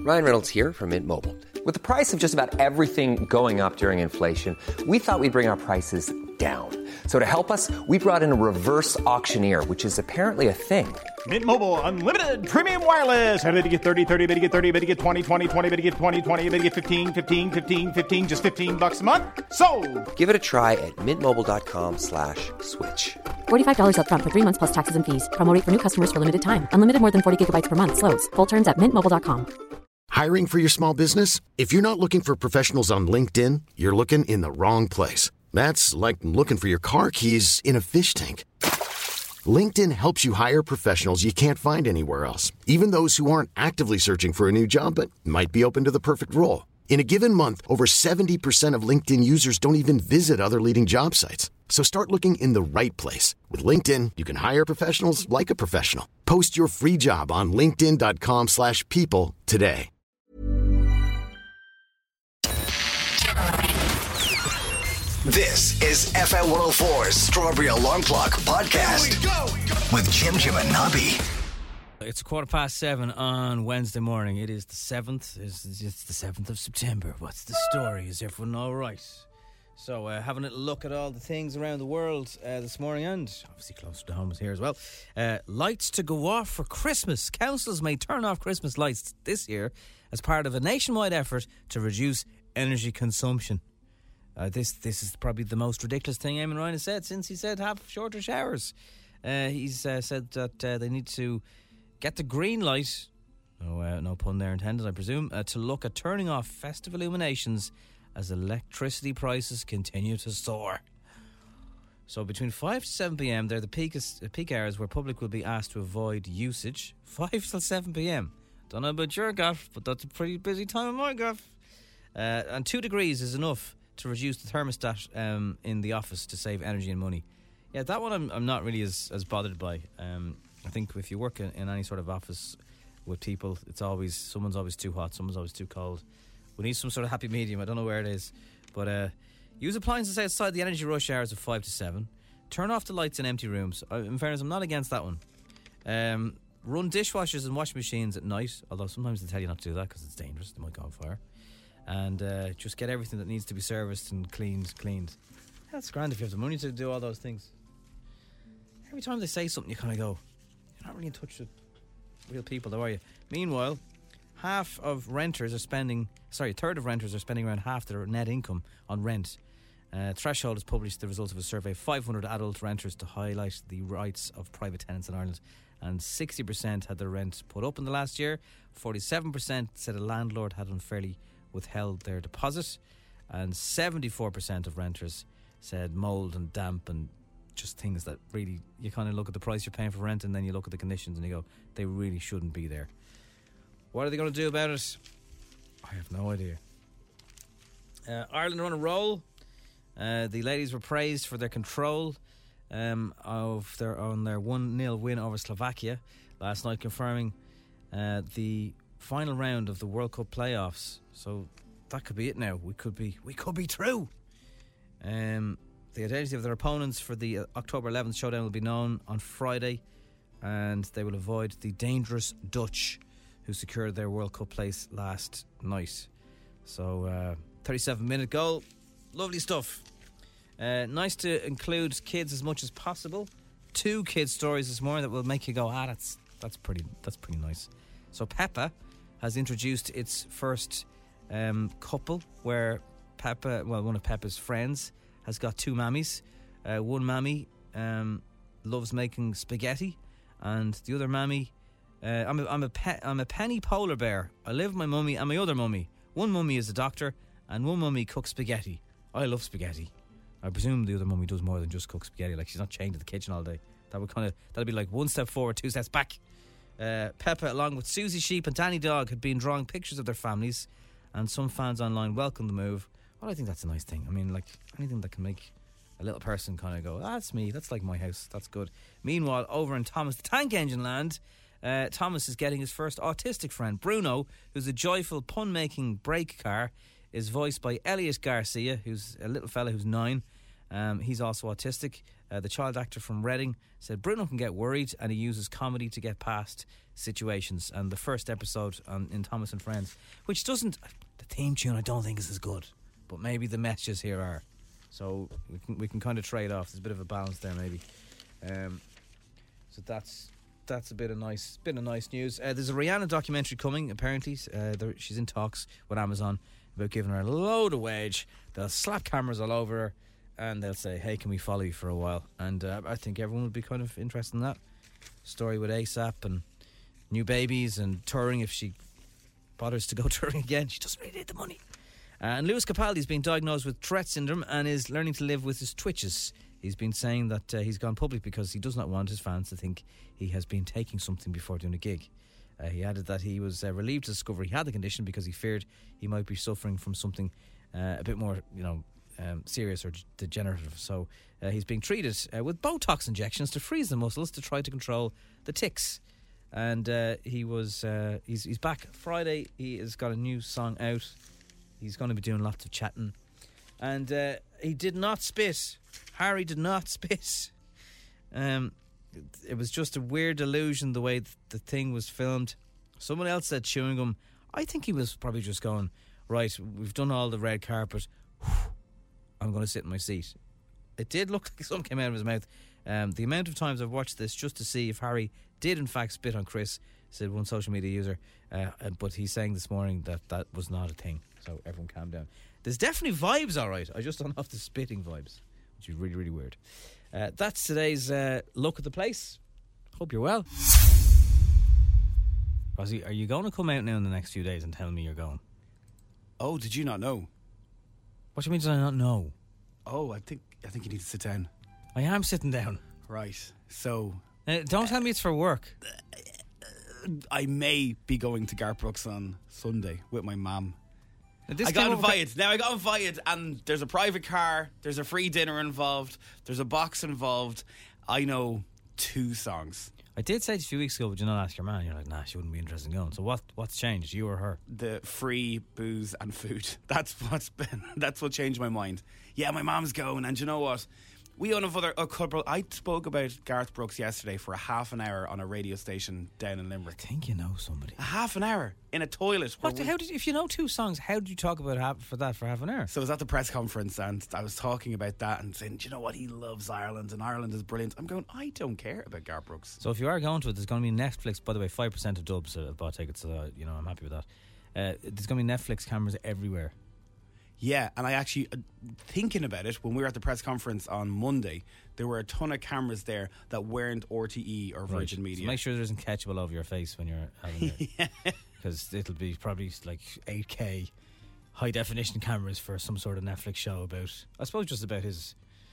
Ryan Reynolds here from Mint Mobile. With the price of just about everything going up during inflation, we thought we'd bring our prices down. So to help us, we brought in a reverse auctioneer, which is apparently a thing. Mint Mobile Unlimited Premium Wireless. How to get 30, 30, bit to get 30, bit to get 20, 20, 20, bit to get 20, 20, bit to get 15, 15, 15, 15, just $15 a month? Sold! Give it a try at mintmobile.com/switch. $45 up front for 3 months plus taxes and fees. Promo rate for new customers for limited time. Unlimited more than 40 gigabytes per month. Slows full terms at mintmobile.com. Hiring for your small business? If you're not looking for professionals on LinkedIn, you're looking in the wrong place. That's like looking for your car keys in a fish tank. LinkedIn helps you hire professionals you can't find anywhere else, even those who aren't actively searching for a new job but might be open to the perfect role. In a given month, over 70% of LinkedIn users don't even visit other leading job sites. So start looking in the right place. With LinkedIn, you can hire professionals like a professional. Post your free job on linkedin.com/people today. This is FM 104's Strawberry Alarm Clock Podcast with Jim and Nobby. It's 7:15 on Wednesday morning. It is the 7th. It's the 7th of September. What's the story? Is everyone all right? So having a little look at all the things around the world this morning, and obviously closer to home is here as well. Lights to go off for Christmas. Councils may turn off Christmas lights this year as part of a nationwide effort to reduce energy consumption. This is probably the most ridiculous thing Eamon Ryan has said since he said have shorter showers. He's said that they need to get the green light, no pun there intended I presume, to look at turning off festive illuminations as electricity prices continue to soar. So between 5 to 7 p.m, they're the peak hours where public will be asked to avoid usage. 5 till 7 p.m. Don't know about your gaff, but that's a pretty busy time in my gaff. And 2 degrees is enough to reduce the thermostat in the office to save energy and money. Yeah, that one I'm not really as bothered by. I think if you work in any sort of office with people, someone's always too hot, someone's always too cold. We need some sort of happy medium. I don't know where it is. But use appliances outside the energy rush hours of 5 to 7. Turn off the lights in empty rooms. In fairness, I'm not against that one. Run dishwashers and washing machines at night, although sometimes they tell you not to do that because it's dangerous. They might go on fire. And just get everything that needs to be serviced and cleaned. That's grand if you have the money to do all those things. Every time they say something, you kind of go, you're not really in touch with real people, though, are you? Meanwhile, a third of renters are spending around half their net income on rent. Threshold has published the results of a survey of 500 adult renters to highlight the rights of private tenants in Ireland. And 60% had their rent put up in the last year. 47% said a landlord had unfairly withheld their deposit, and 74% of renters said mould and damp and just things that really, you kind of look at the price you're paying for rent and then you look at the conditions and you go, they really shouldn't be there. What are they going to do about it? I have no idea. Ireland are on a roll. The ladies were praised for their control on their 1-0 win over Slovakia last night, confirming the final round of the World Cup playoffs. So that could be it now. We could be through. The identity of their opponents for the October 11th showdown will be known on Friday, and they will avoid the dangerous Dutch, who secured their World Cup place last night. So 37-minute goal. Lovely stuff. Nice to include kids as much as possible. 2 kids stories this morning that will make you go, that's pretty nice. So Peppa has introduced its first couple where one of Peppa's friends has got 2 mammies. One mammy loves making spaghetti, and the other mammy, I'm a penny polar bear. I live with my mummy and my other mummy. One mummy is a doctor, and one mummy cooks spaghetti. I love spaghetti. I presume the other mummy does more than just cook spaghetti. Like, she's not chained to the kitchen all day. That'd be like 1 step forward, 2 steps back. Peppa, along with Susie Sheep and Danny Dog, had been drawing pictures of their families, and some fans online welcomed the move. Well, I think that's a nice thing. I mean, like, anything that can make a little person kind of go, that's me, that's like my house, that's good. Meanwhile, over in Thomas the Tank Engine land, Thomas is getting his first autistic friend. Bruno, who's a joyful pun-making brake car, is voiced by Elliot Garcia, who's a little fella who's 9. He's also autistic. The child actor from Reading said Bruno can get worried and he uses comedy to get past situations. And the first episode in Thomas and Friends, which doesn't... The theme tune I don't think is as good, but maybe the messages here are. So we can kind of trade off. There's a bit of a balance there maybe. So that's a bit of nice news. There's a Rihanna documentary coming, apparently. She's in talks with Amazon about giving her a load of wage. They'll slap cameras all over her and they'll say, hey, can we follow you for a while? And I think everyone would be kind of interested in that story with ASAP and new babies and touring. If she bothers to go touring again, she doesn't really need the money. And Lewis Capaldi's been diagnosed with Tourette syndrome and is learning to live with his twitches. He's been saying that he's gone public because he does not want his fans to think he has been taking something before doing a gig. He added that he was relieved to discover he had the condition because he feared he might be suffering from something a bit more, serious or degenerative. So he's being treated with Botox injections to freeze the muscles to try to control the tics. And he's back Friday. He has got a new song out. He's going to be doing lots of chatting. And he did not spit. Harry did not spit. It was just a weird illusion the way the thing was filmed. Someone else said chewing gum. I think he was probably just going, right, we've done all the red carpet. I'm going to sit in my seat. It did look like something came out of his mouth. The amount of times I've watched this just to see if Harry did in fact spit on Chris, said one social media user, but he's saying this morning that was not a thing. So everyone calm down. There's definitely vibes, all right. I just don't have the spitting vibes, which is really, really weird. That's today's look at the place. Hope you're well. Rosie, are you going to come out now in the next few days and tell me you're going? Oh, did you not know? What do you mean did I not know? Oh, I think you need to sit down. I am sitting down. Right. So don't tell me it's for work. I may be going to Garth Brooks on Sunday with my mum. I got invited, and there's a private car, there's a free dinner involved, there's a box involved. I know 2 songs. I did say it a few weeks ago, but you not ask your man. You're like, nah, she wouldn't be interested in going. So what's changed, you or her? The free booze and food. That's what changed my mind. Yeah, my mom's going, and you know what? We own a couple. I spoke about Garth Brooks yesterday for a half an hour on a radio station down in Limerick. I think you know somebody. A half an hour in a toilet. If you know 2 songs, how did you talk about for half an hour? So I was at the press conference and I was talking about that and saying, do you know what? He loves Ireland and Ireland is brilliant. I'm going, I don't care about Garth Brooks. So if you are going to it, there's going to be Netflix. By the way, 5% of Dubs have bought tickets, so I'm happy with that. There's going to be Netflix cameras everywhere. Yeah, and I actually, thinking about it, when we were at the press conference on Monday, there were a ton of cameras there that weren't RTE or Virgin Media. So make sure there isn't catch all over your face when you're having it. Because it'll be probably like 8K high definition cameras for some sort of Netflix show about, I suppose, just about his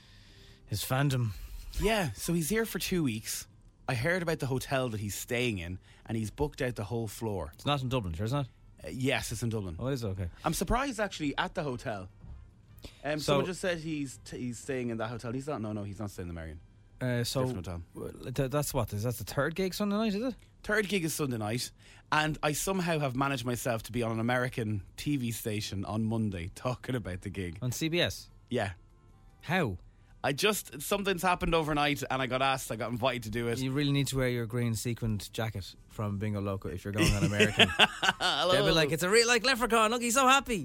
fandom. Yeah, so he's here for 2 weeks. I heard about the hotel that he's staying in, and he's booked out the whole floor. It's not in Dublin, sure, isn't it? Yes, it's in Dublin. Oh, it is, okay. I'm surprised actually at the hotel. Someone just said he's staying in that hotel. He's not. No, he's not staying in the Marion. Different hotel. That's what is that the 3rd gig Sunday night? Is it? 3rd gig is Sunday night, and I somehow have managed myself to be on an American TV station on Monday talking about the gig on CBS. Yeah. How? Something's happened overnight and I got invited to do it. You really need to wear your green sequined jacket from Bingo Loco if you're going on American. They'll be like, it's a real leprechaun, look, he's so happy.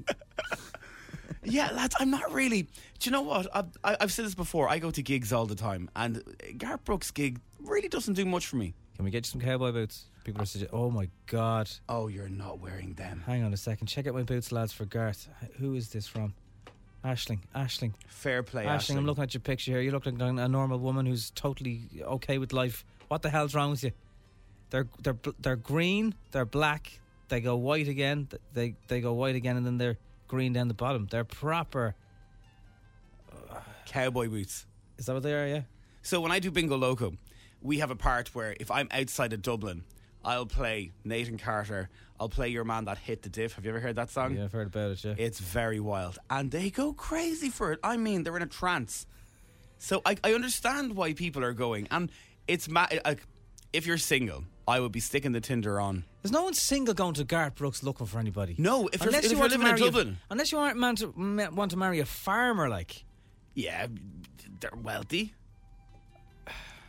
Yeah, lads, I'm not really. Do you know what? I've said this before, I go to gigs all the time and Garth Brooks' gig really doesn't do much for me. Can we get you some cowboy boots? People are suggesting, oh my God. Oh, you're not wearing them. Hang on a second, check out my boots, lads, for Garth. Who is this from? Ashling. Fair play, Ashling. I'm looking at your picture here. You look like a normal woman who's totally okay with life. What the hell's wrong with you? They're green, they're black, they go white again, they go white again, and then they're green down the bottom. They're proper cowboy boots. Is that what they are? Yeah. So when I do Bingo Loco, we have a part where if I'm outside of Dublin, I'll play Nathan Carter. I'll play Your Man That Hit the Diff. Have you ever heard that song? Yeah, I've heard about it, yeah. It's very wild. And they go crazy for it. I mean, they're in a trance. So I understand why people are going. And it's if you're single, I would be sticking the Tinder on. There's no one single going to Garth Brooks looking for anybody. No, if you're living in Dublin. Unless you want to marry a farmer, like. Yeah, they're wealthy.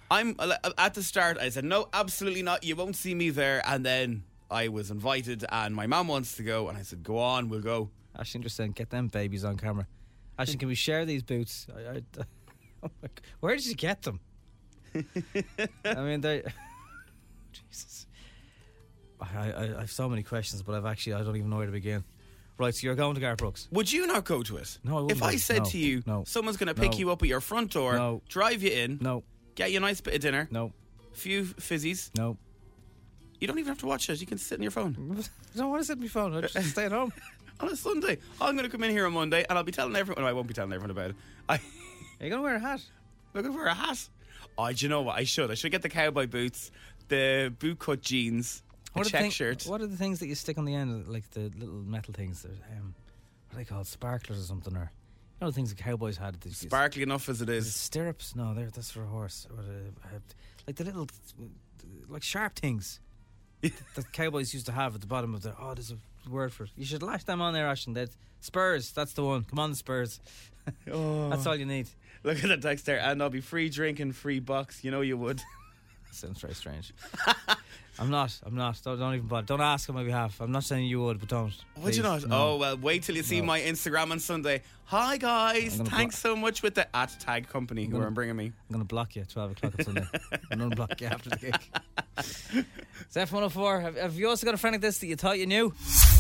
I'm at the start. I said no, absolutely not. You won't see me there. And then I was invited, and my mum wants to go, and I said, "Go on, we'll go." Ashton just saying, "Get them babies on camera." Ashton, can we share these boots? Where did you get them? I mean, they. Jesus. I have so many questions, but I don't even know where to begin. Right, so you're going to Garth Brooks. Would you not go to it? No, I wouldn't. If I said to you, someone's going to pick you up at your front door, drive you in, get you a nice bit of dinner, a few fizzies. You don't even have to watch it. You can sit on your phone. I don't want to sit on my phone. I just stay at home. On a Sunday. I'm going to come in here on Monday and I'll be telling everyone. No, I won't be telling everyone about it. Are you going to wear a hat? I'm going to wear a hat. Oh, do you know what? I should get the cowboy boots, the boot cut jeans, a check shirt. What are the things that you stick on the end, like the little metal things? What are they called? Sparklers or something? Or you know the things the cowboys had? Sparkly enough as it is. Stirrups? No, that's for a horse. Like the little, like sharp things that cowboys used to have at the bottom of there's a word for it. You should lash them on there, Ashton. Spurs, that's the one. Come on, the Spurs. That's all you need. Look at the text there, and I'll be free drinking, free box. You know you would. Sounds very strange. I'm not. Don't even bother. Don't ask on my behalf. I'm not saying you would, but don't. Would you not? No. Oh, well, wait till you see my Instagram on Sunday. Hi, guys. Thanks so much with the @tag company who are bringing me. I'm going to block you at 12 o'clock on Sunday and unblock you after the gig. It's F104. Have you also got a friend like this that you thought you knew?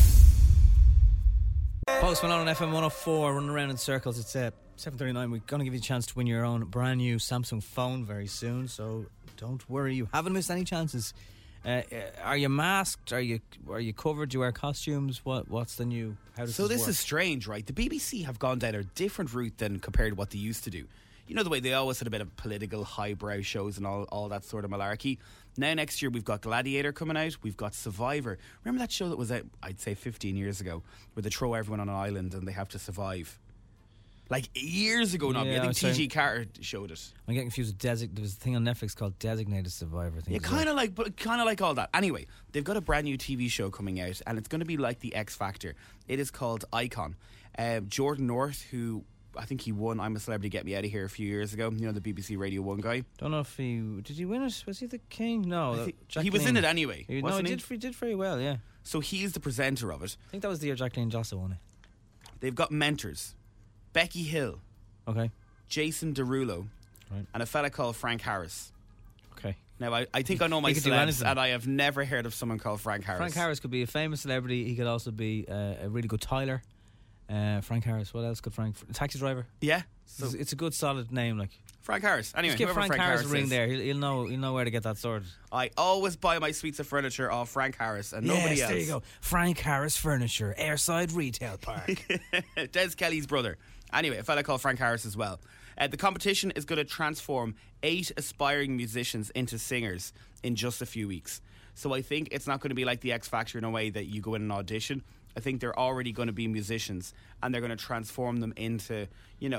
Post Malone on FM 104, running around in circles. It's 7:39. We're going to give you a chance to win your own brand new Samsung phone very soon, so don't worry, you haven't missed any chances. Are you masked? Are you covered? Do you wear costumes? What's the new? How does so this work? Is strange, right? The BBC have gone down a different route than compared to what they used to do. You know the way they always had a bit of political highbrow shows and all that sort of malarkey. Now next year we've got Gladiator coming out. We've got Survivor. Remember that show that was out, I'd say 15 years ago, where they throw everyone on an island and they have to survive? Like years ago now. I think T.G. Carter showed it. I'm getting confused with there was a thing on Netflix called Designated Survivor. Yeah, kind of like all that. Anyway, they've got a brand new TV show coming out, and it's going to be like the X Factor. It is called Icon. Jordan North, who I think he won I'm a Celebrity, Get Me Out of Here a few years ago. You know, the BBC Radio 1 guy. Don't know if did he win it? Was he the king? No, he was in it anyway. He did very well. Yeah. So he's the presenter of it. I think that was the year Jacqueline Jossa won it. They've got mentors. Becky Hill, okay, Jason Derulo, right, and a fella called Frank Harris. Okay. Now, I think I know my celebs, and I have never heard of someone called Frank Harris. Frank Harris could be a famous celebrity. He could also be a really good Tyler. Frank Harris. What else could Frank? Taxi driver. Yeah. So it's a good solid name, like Frank Harris. Anyway, just give Frank Harris a ring there. He'll know where to get that sorted. I always buy my suites of furniture off Frank Harris and nobody else. There you go. Frank Harris Furniture, Airside Retail Park. Des Kelly's brother. Anyway, a fella called Frank Harris as well. The competition is going to transform 8 aspiring musicians into singers in just a few weeks. So I think it's not going to be like the X Factor in a way that you go in and audition. I think they're already going to be musicians, and they're going to transform them into,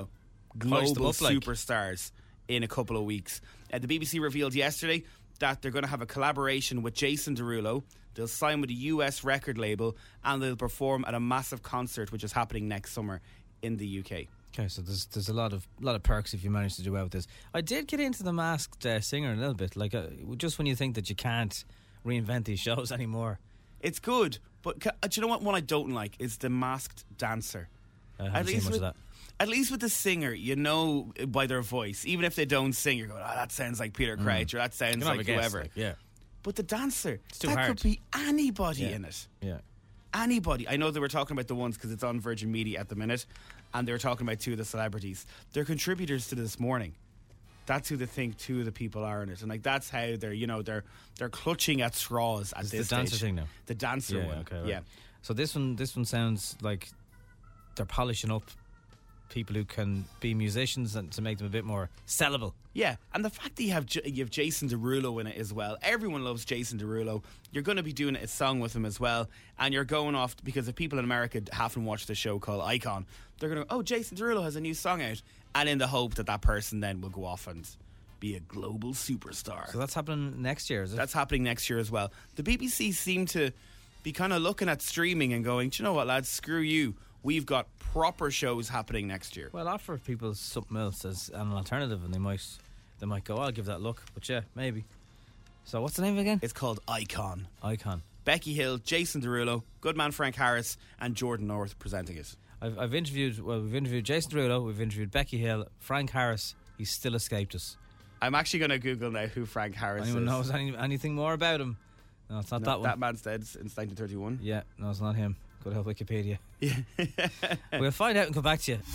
global superstars in a couple of weeks. The BBC revealed yesterday that they're going to have a collaboration with Jason Derulo. They'll sign with a US record label, and they'll perform at a massive concert which is happening next summer in the UK. Okay, so there's a lot of perks if you manage to do well with this. I did get into the Masked Singer a little bit, like just when you think that you can't reinvent these shows anymore. It's good, but do you know what one I don't like is the Masked Dancer. I haven't seen much of that. At least with the singer, you know by their voice, even if they don't sing, you're going, that sounds like Peter Crouch, or that sounds like whoever. Yeah. But the dancer, it's too that hard. Could be anybody in it. Yeah. Anybody. I know they were talking about the ones because it's on Virgin Media at the minute, and they were talking about 2 of the celebrities. They're contributors to This Morning. That's who they think 2 of the people are in it, and that's how they're clutching at straws at this stage. The dancer thing now. The dancer one. Okay, right. Yeah. So this one sounds like they're polishing up people who can be musicians and to make them a bit more sellable. Yeah, and the fact that you have Jason Derulo in it as well. Everyone loves Jason Derulo. You're going to be doing a song with him as well, and you're going off because if people in America haven't watched the show called Icon, they're going to go, Jason Derulo has a new song out, and in the hope that person then will go off and be a global superstar. So that's happening next year, is it? That's happening next year as well. The BBC seem to be kind of looking at streaming and going, do you know what, lads, screw you. We've got proper shows happening next year. Well, offer people something else as an alternative, and they might they might go, I'll give that a look. But yeah, maybe. So what's the name again? It's called Icon. Icon. Becky Hill, Jason Derulo, good man Frank Harris, and Jordan North presenting it. We've interviewed Jason Derulo, we've interviewed Becky Hill, Frank Harris. He's still escaped us. I'm actually going to Google now who Frank Harris Anyone is. knows anything more about him? No, it's not that one. That man's dead since 1931. Yeah, no, it's not him. Good help Wikipedia. Yeah. We'll find out and come back to you.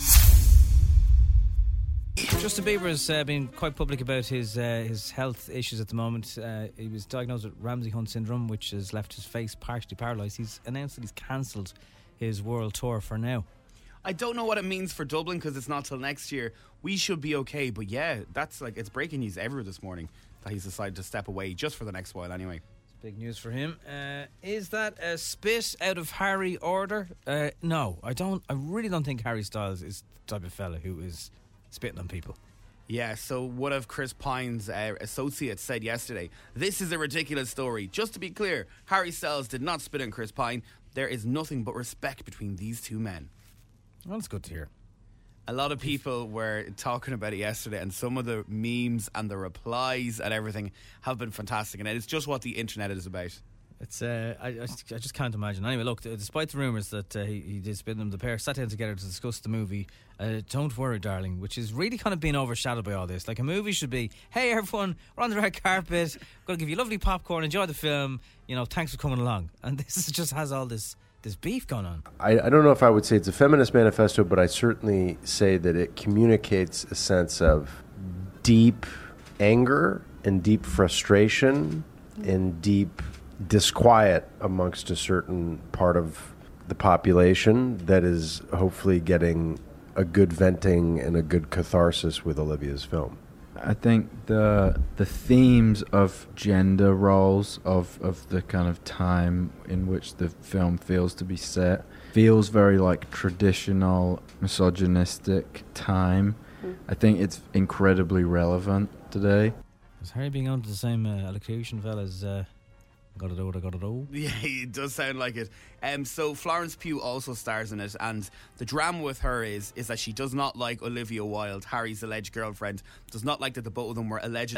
Justin Bieber has been quite public about his health issues at the moment. He was diagnosed with Ramsay-Hunt syndrome, which has left his face partially paralysed. He's announced that he's cancelled his world tour for now. I don't know what it means for Dublin because it's not till next year. We should be okay, but yeah, that's like, it's breaking news everywhere this morning that he's decided to step away just for the next while anyway. It's big news for him. Is that a spit out of Harry order? No, I really don't think Harry Styles is the type of fella who is spitting on people. Yeah, so one of Chris Pine's associates said yesterday, "This is a ridiculous story. Just to be clear, Harry Styles did not spit on Chris Pine. There is nothing but respect between these two men." Well, that's good to hear. A lot of people were talking about it yesterday, and some of the memes and the replies and everything have been fantastic, and it's just what the internet is about. It's I just can't imagine. Anyway, look, despite the rumours that he did spit them, the pair sat down together to discuss the movie Don't Worry Darling, which is really kind of being overshadowed by all this. Like, a movie should be, hey everyone, we're on the red carpet, going to give you lovely popcorn, enjoy the film, thanks for coming along. And this just has all this beef going on. I don't know if I would say it's a feminist manifesto, but I certainly say that it communicates a sense of deep anger and deep frustration and deep disquiet amongst a certain part of the population that is hopefully getting a good venting and a good catharsis with Olivia's film. I think the themes of gender roles of the kind of time in which the film feels to be set feels very like traditional misogynistic time. I think it's incredibly relevant today. Is Harry being on to the same elocution fellas? Gotta do. Yeah, it does sound like it. So Florence Pugh also stars in it, and the drama with her is that she does not like Olivia Wilde, Harry's alleged girlfriend. Does not like that the both of them were alleged.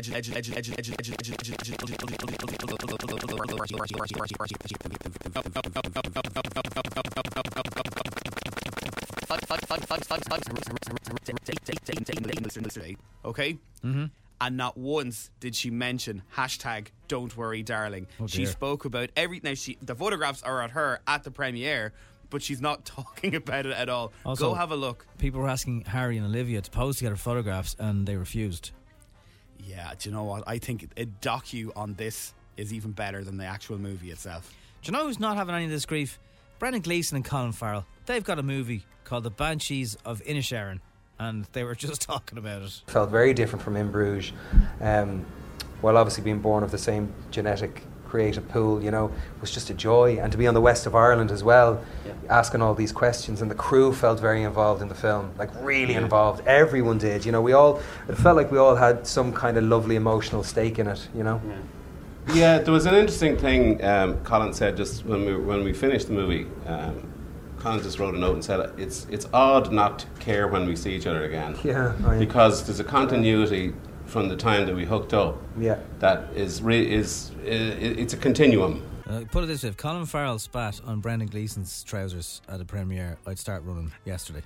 Okay. Mm-hmm. And not once did she mention #Don't Worry Darling. She spoke about the photographs are at her at the premiere, but she's not talking about it at all. Also, go have a look. People were asking Harry and Olivia to pose together photographs, and they refused. Yeah, do you know what? I think a docu on this is even better than the actual movie itself. Do you know who's not having any of this grief? Brendan Gleeson and Colin Farrell. They've got a movie called The Banshees of Inisherin, and they were just talking about it. Felt very different from In Bruges, while obviously being born of the same genetic creative pool, was just a joy. And to be on the west of Ireland as well, asking all these questions, and the crew felt very involved in the film, like really involved. Everyone did, it felt like we all had some kind of lovely emotional stake in it, Yeah, there was an interesting thing Colin said just when we finished the movie. Colin just wrote a note and said it's odd not to care when we see each other again. Yeah, because there's a continuity from the time that we hooked up. Yeah, that is it's a continuum. Put it this way: if Colin Farrell spat on Brendan Gleeson's trousers at a premiere, I'd start running yesterday.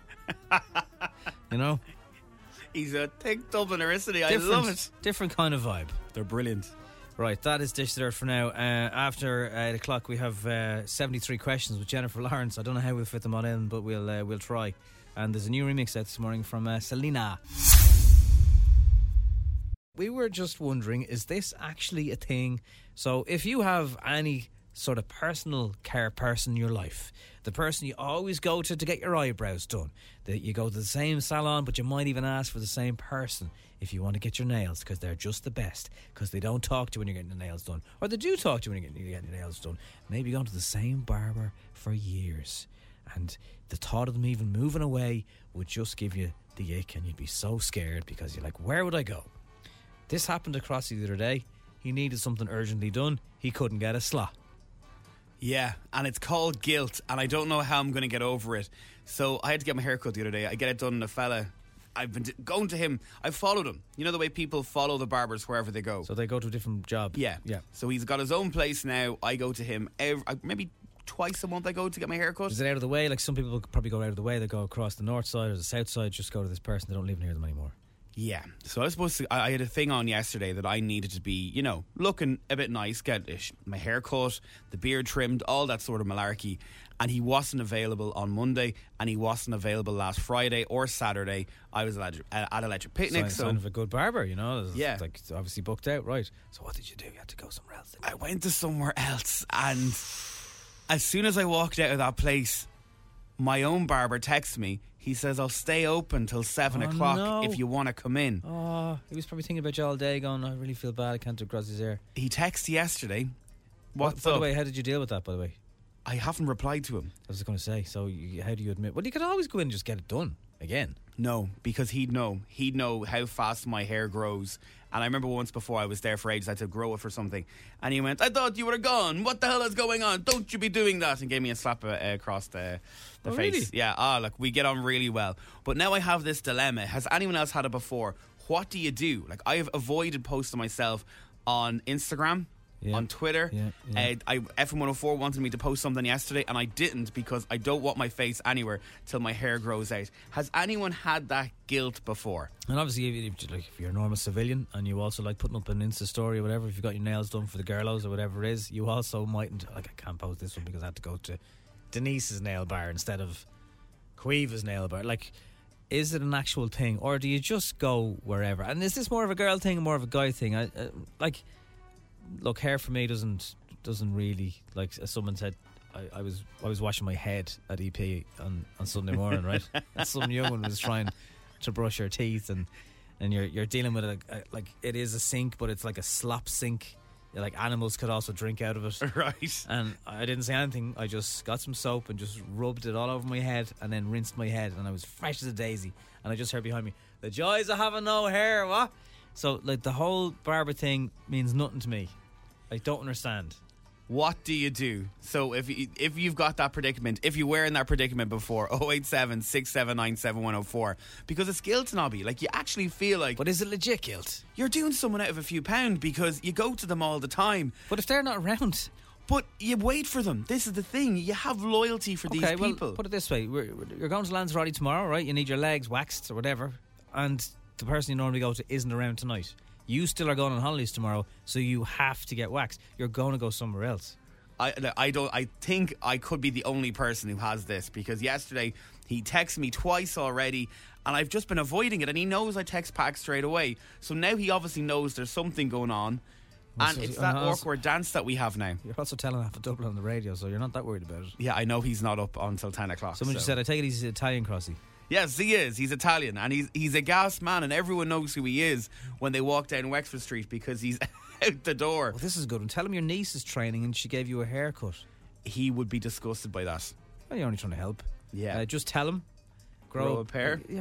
He's a thick Dubliner, isn't he? I love it. Different kind of vibe. They're brilliant. Right, that is Dish Dirt for now. After 8 o'clock, we have 73 questions with Jennifer Lawrence. I don't know how we'll fit them all in, but we'll try. And there's a new remix out this morning from Selena. We were just wondering, is this actually a thing? So if you have any sort of personal care person in your life, the person you always go to get your eyebrows done, that you go to the same salon, but you might even ask for the same person if you want to get your nails, because they're just the best, because they don't talk to you when you're getting the nails done, or they do talk to you when you're getting your nails done. Maybe going to the same barber for years, and the thought of them even moving away would just give you the ick, and you'd be so scared because you're like, where would I go? This happened to Crossy the other day. He needed something urgently done. He couldn't get a slot. Yeah, and it's called guilt, and I don't know how I'm going to get over it. So I had to get my hair cut the other day. I get it done in a fella I've been going to him. I've followed him. You know the way people follow the barbers wherever they go. So they go to a different job. Yeah. Yeah. So he's got his own place now. I go to him maybe twice a month. I go to get my hair cut. Is it out of the way? Like some people probably go out of the way. They go across the north side or the south side. Just go to this person. They don't live near them anymore. Yeah. So I was supposed to. I had a thing on yesterday that I needed to be, looking a bit nice, get my hair cut, the beard trimmed, all that sort of malarkey. And he wasn't available on Monday, and he wasn't available last Friday or Saturday. I was at Electric Picnic. Sign of a good barber, Yeah. Like it's obviously booked out, right? So what did you do? You had to go somewhere else. I went to somewhere else, and as soon as I walked out of that place, my own barber texted me. He says, I'll stay open till 7 o'clock if you want to come in. Oh, he was probably thinking about you all day going, I really feel bad, I can't do Grozzie's hair. He texted yesterday. By the way, how did you deal with that, by the way? I haven't replied to him. I was going to say, so how do you admit? Well, you could always go in and just get it done again. No, because he'd know how fast my hair grows. And I remember once before I was there for ages, I had to grow it for something. And he went, I thought you were gone. What the hell is going on? Don't you be doing that. And gave me a slap across the face. Really? Yeah, look, we get on really well. But now I have this dilemma. Has anyone else had it before? What do you do? Like, I have avoided posting myself on Instagram. Yeah. On Twitter. Yeah. FM 104 wanted me to post something yesterday, and I didn't because I don't want my face anywhere till my hair grows out. Has anyone had that guilt before? And obviously, if you're a normal civilian and you also like putting up an Insta story or whatever, if you've got your nails done for the girlos or whatever it is, you also mightn't, I can't post this one because I had to go to Denise's nail bar instead of Queeva's nail bar. Like, is it an actual thing, or do you just go wherever? And is this more of a girl thing or more of a guy thing? Look, hair for me doesn't really, like, as someone said, I was washing my head at EP on Sunday morning, right? And some young one was trying to brush her teeth, and you're dealing with it like it is a sink, but it's like a slop sink. Like animals could also drink out of it, right? And I didn't say anything. I just got some soap and just rubbed it all over my head, and then rinsed my head, and I was fresh as a daisy. And I just heard behind me, the joys of having no hair. What? So, like, the whole barber thing means nothing to me. I don't understand. What do you do? So if you've got that predicament, if you were in that predicament before, 087 679 7104, because it's guilt, Nobby. Like, you actually feel like... But is it legit guilt? You're doing someone out of a few pound because you go to them all the time. But if they're not around... But you wait for them. This is the thing. You have loyalty for these people. Well, put it this way. You're going to Lanzarote tomorrow, right? You need your legs waxed or whatever, and the person you normally go to isn't around tonight. You still are going on holidays tomorrow, so you have to get waxed. You're going to go somewhere else. I think I could be the only person who has this, because yesterday he texted me twice already, and I've just been avoiding it, and he knows I text back straight away. So now he obviously knows there's something going on, and it's that awkward dance that we have now. You're also telling half a Dublin on the radio, so you're not that worried about it. Yeah, I know he's not up until 10 o'clock. Someone just said, I take it he's Italian, Crossy. Yes, he is. He's Italian, and he's a gas man, and everyone knows who he is when they walk down Wexford Street because he's out the door. Well, this is good. And tell him your niece is training and she gave you a haircut. He would be disgusted by that. Well, you're only trying to help. Yeah. Just tell him. Grow a pair. Yeah,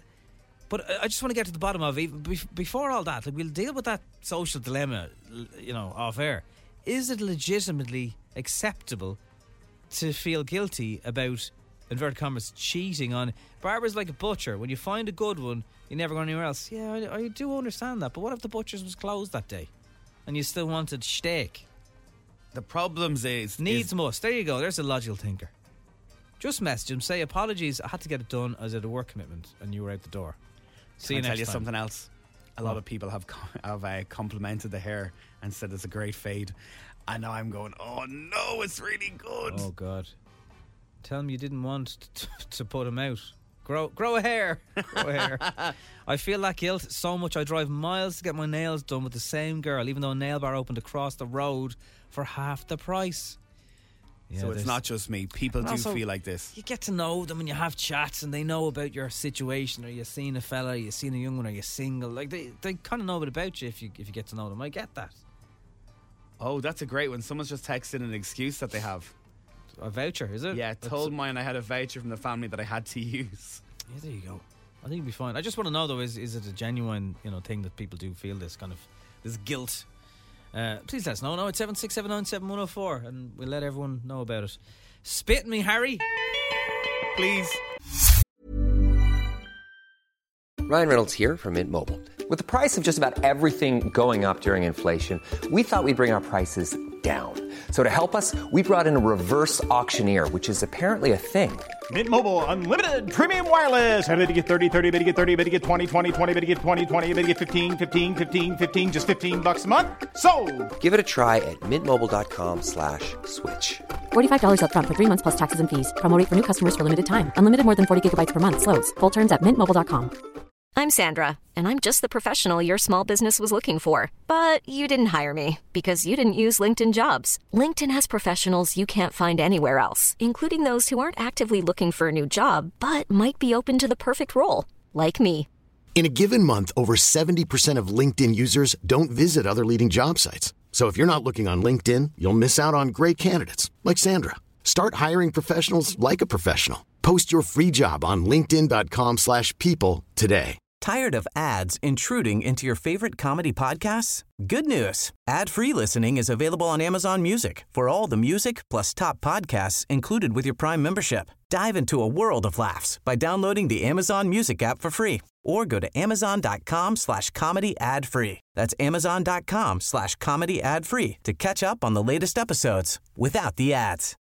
but I just want to get to the bottom of it. Before all that, like, we'll deal with that social dilemma, off air. Is it legitimately acceptable to feel guilty about, inverted commas, cheating on barbers? Like a butcher, when you find a good one, you never go anywhere else. Yeah, I do understand that, but what if the butcher's was closed that day and you still wanted steak? The problems needs must. There you go. There's a logical thinker. Just message him, say apologies, I had to get it done as I had a work commitment and you were out the door. See you next time. I'll tell you something else. A lot of people have complimented the hair and said it's a great fade, and now I'm going, oh no, it's really good. Oh God. Tell him you didn't want to put him out. Grow a hair. Grow a hair. I feel that guilt so much. I drive miles to get my nails done with the same girl, even though a nail bar opened across the road for half the price. Yeah, so it's not just me. People do feel like this. You get to know them and you have chats and they know about your situation. Or you've seen a fella, you've seen a young one, or you're single. Like they kind of know a bit about you if you get to know them. I get that. Oh, that's a great one. Someone's just texted an excuse that they have. A voucher, is it? Yeah, told mine I had a voucher from the family that I had to use. Yeah, there you go. I think it'll be fine. I just want to know though, is it a genuine thing that people do feel this kind of this guilt? Please let us know. 087-679-7104 and we'll let everyone know about it. Spit me, Harry. Please. Ryan Reynolds here from Mint Mobile. With the price of just about everything going up during inflation, we thought we'd bring our prices down. So to help us, we brought in a reverse auctioneer, which is apparently a thing. Mint Mobile Unlimited Premium Wireless. How to get 30, 30, bit to get 30, bit to get 20, 20, 20, bit to get 20, 20, bit to get 15, 15, 15, 15, just $15 a month? Sold! Give it a try at mintmobile.com/switch. $45 up front for 3 months plus taxes and fees. Promo rate for new customers for limited time. Unlimited more than 40 gigabytes per month. Slows full terms at mintmobile.com. I'm Sandra, and I'm just the professional your small business was looking for. But you didn't hire me because you didn't use LinkedIn Jobs. LinkedIn has professionals you can't find anywhere else, including those who aren't actively looking for a new job, but might be open to the perfect role, like me. In a given month, over 70% of LinkedIn users don't visit other leading job sites. So if you're not looking on LinkedIn, you'll miss out on great candidates like Sandra. Start hiring professionals like a professional. Post your free job on linkedin.com/people today. Tired of ads intruding into your favorite comedy podcasts? Good news. Ad-free listening is available on Amazon Music for all the music plus top podcasts included with your Prime membership. Dive into a world of laughs by downloading the Amazon Music app for free or go to amazon.com/comedy ad-free. That's amazon.com/comedy ad-free to catch up on the latest episodes without the ads.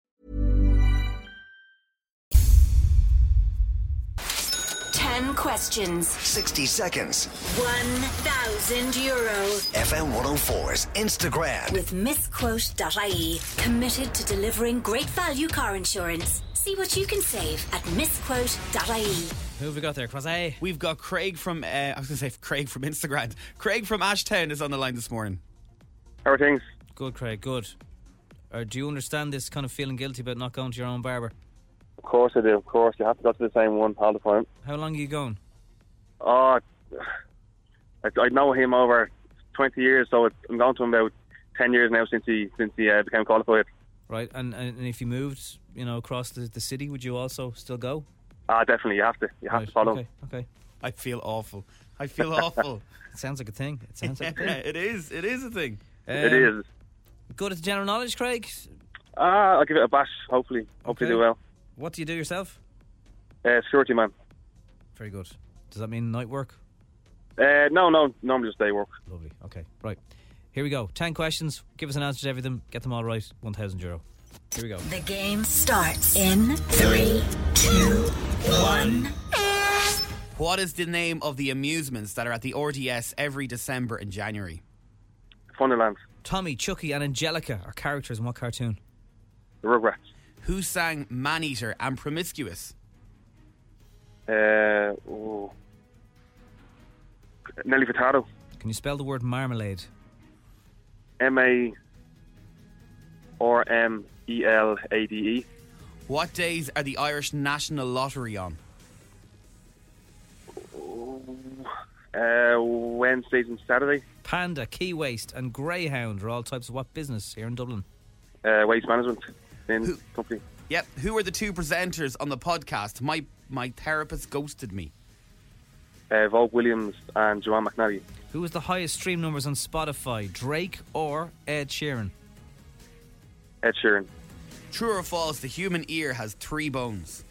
10 questions. 60 seconds. €1,000. FM 104's Instagram. With misquote.ie. Committed to delivering great value car insurance. See what you can save at misquote.ie. Who have we got there, Quasi? We've got Craig from, I was going to say Craig from Instagram. Craig from Ashtown is on the line this morning. How are things? Good, Craig, good. Do you understand this kind of feeling guilty about not going to your own barber? Of course I do, of course. You have to go to the same one all the time. How long are you going? Oh, I know him over 20 years, so I'm going to him about 10 years now since he became qualified. Right, and if you moved, across the city, would you also still go? Definitely, you have to. You have to follow. Okay. I feel awful. Awful. It sounds like a thing. It is a thing. It is. Good at general knowledge, Craig? I'll give it a bash, hopefully. Hopefully do well. What do you do yourself? Security man. Very good. Does that mean night work? No, normally just day work. Lovely. Okay, right. Here we go. 10 questions. Give us an answer to everything. Get them all right. €1,000. Here we go. The game starts in 3, 2, 1. What is the name of the amusements that are at the RDS every December and January? Funderland. Tommy, Chucky and Angelica are characters in what cartoon? The Rugrats. Who sang Man-Eater and Promiscuous? Nelly Furtado. Can you spell the word marmalade? MARMELADE. What days are the Irish National Lottery on? Wednesdays and Saturday. Panda, Key Waste and Greyhound are all types of what business here in Dublin? Waste management company. Yep. Who are the two presenters on the podcast? My therapist ghosted me. Vogue Williams and Joanne McNally. Who has the highest stream numbers on Spotify, Drake or Ed Sheeran? Ed Sheeran. True or false, the human ear has 3 bones?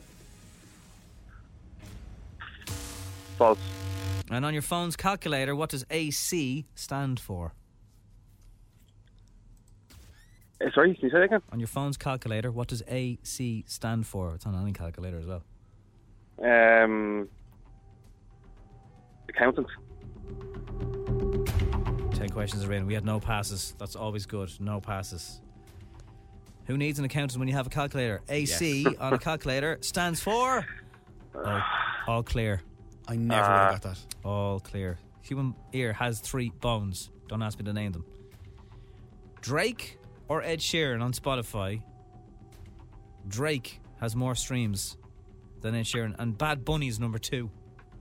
False. And on your phone's calculator, what does AC stand for? Sorry, can you say that again? On your phone's calculator, what does AC stand for? It's on any calculator as well. Accountant. 10 questions are in. We had no passes. That's always good. No passes. Who needs an accountant when you have a calculator? AC on a calculator stands for... all clear. I never would have got that. All clear. Human ear has 3 bones. Don't ask me to name them. Drake or Ed Sheeran on Spotify? Drake has more streams than Ed Sheeran, and Bad Bunny's number 2.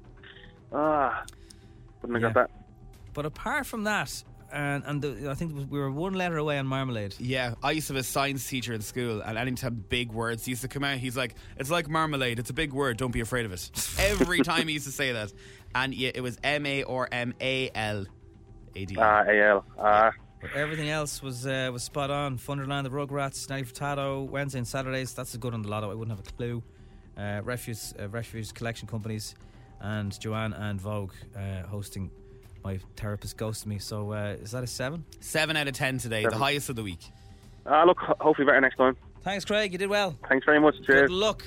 Wouldn't have got that. But apart from that, I think we were 1 letter away on marmalade. Yeah, I used to have a science teacher in school, and anytime big words used to come out, he's like, it's like marmalade, it's a big word, don't be afraid of it. Every time he used to say that. And yeah, it was MARMALADE. AL. But everything else was spot on. Funderland, the Rugrats, Nelly Furtado, Wednesday and Saturdays. That's a good on the lotto. I wouldn't have a clue. Refuse collection companies. and Joanne and Vogue hosting My Therapist Ghosted Me. So is that a 7? 7 out of 10 today, 7. the highest of the week. Look, hopefully better next time. Thanks, Craig. You did well. Thanks very much. Cheers. Good luck.